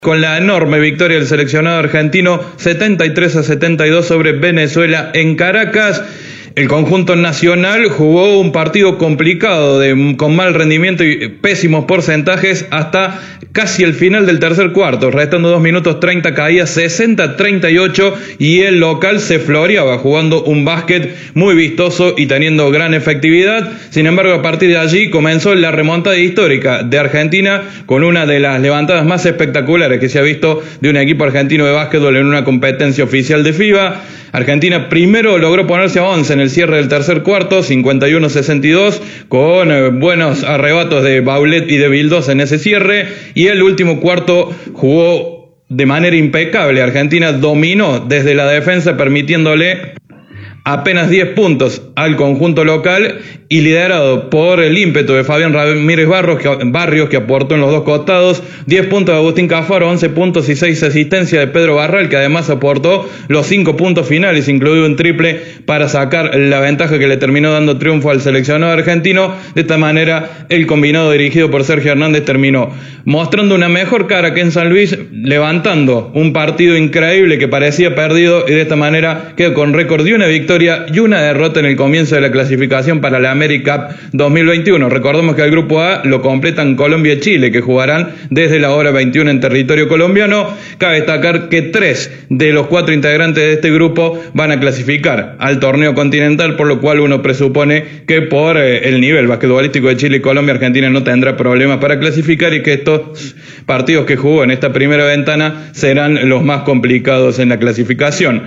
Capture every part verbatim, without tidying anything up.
Con la enorme victoria del seleccionado argentino setenta y tres a setenta y dos sobre Venezuela en Caracas, el conjunto nacional jugó un partido complicado, de, con mal rendimiento y pésimos porcentajes hasta casi el final del tercer cuarto. Restando dos minutos treinta caía sesenta a treinta y ocho y el local se floreaba jugando un básquet muy vistoso y teniendo gran efectividad. Sin embargo, a partir de allí comenzó la remontada histórica de Argentina con una de las levantadas más espectaculares que se ha visto de un equipo argentino de básquetbol en una competencia oficial de FIBA. Argentina primero logró ponerse a once en el cierre del tercer cuarto, cincuenta y uno a sesenta y dos, con eh, buenos arrebatos de Baulet y de Vildosa en ese cierre, y el último cuarto jugó de manera impecable. Argentina dominó desde la defensa, permitiéndole apenas diez puntos al conjunto local y liderado por el ímpetu de Fabián Ramírez Barrios que, Barrios, que aportó en los dos costados, diez puntos de Agustín Cafaro, once puntos y seis asistencias de Pedro Barral, que además aportó los cinco puntos finales, incluido un triple para sacar la ventaja que le terminó dando triunfo al seleccionado argentino. De esta manera, el combinado dirigido por Sergio Hernández terminó mostrando una mejor cara que en San Luis, levantando un partido increíble que parecía perdido, y de esta manera quedó con récord de una victoria y una derrota en el comienzo de la clasificación para la AmeriCup dos mil veintiuno. Recordemos que el grupo A lo completan Colombia y Chile, que jugarán desde la hora veintiuno en territorio colombiano. Cabe destacar que tres de los cuatro integrantes de este grupo van a clasificar al torneo continental, por lo cual uno presupone que por eh, el nivel basquetbolístico de Chile y Colombia, Argentina no tendrá problemas para clasificar, y que estos partidos que jugó en esta primera ventana serán los más complicados en la clasificación.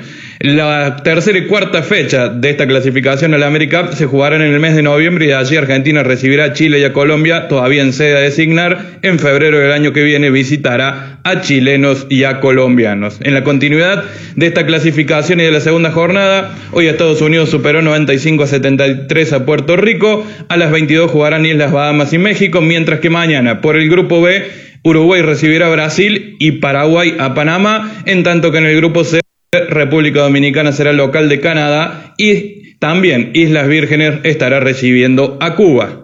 La tercera y cuarta fecha de esta clasificación a la AmeriCup se jugarán en el mes de noviembre, y de allí Argentina recibirá a Chile y a Colombia, todavía en sede a designar. En febrero del año que viene visitará a chilenos y a colombianos. En la continuidad de esta clasificación y de la segunda jornada, hoy Estados Unidos superó noventa y cinco a setenta y tres a Puerto Rico. A las veintidós jugarán Islas Bahamas y México, mientras que mañana por el grupo B, Uruguay recibirá a Brasil y Paraguay a Panamá, en tanto que en el grupo C, República Dominicana será local de Canadá y también Islas Vírgenes estará recibiendo a Cuba.